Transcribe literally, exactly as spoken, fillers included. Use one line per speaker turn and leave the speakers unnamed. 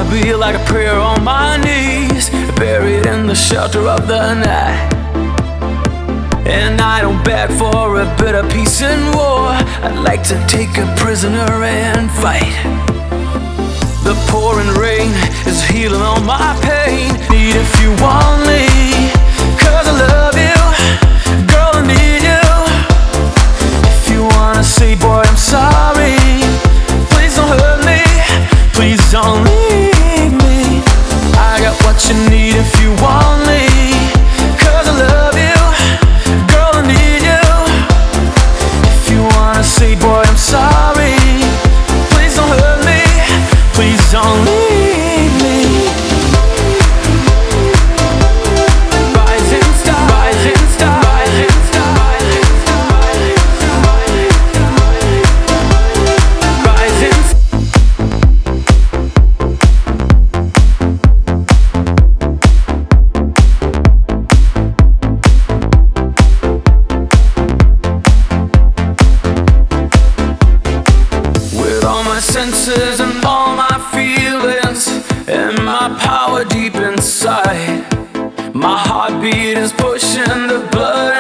be like a prayer on my knees, buried in the shelter of the night. And I don't beg for a bit of peace and war. I'd like to take a prisoner and fight. The pouring rain is healing all my pain. Need if you want me, 'cause I love you. Girl, I need you. If you wanna say, boy, I'm sorry, please don't hurt me, please don't leave me. I got what you need if you want me, 'cause I love you. Girl, I need you. If you wanna say, boy, I'm sorry, please don't hurt me, please don't leave me. Rising star, rising star, rising star, rising star, rising star. With all my senses and all my feelings and my power deep inside, my heartbeat is pushing the blood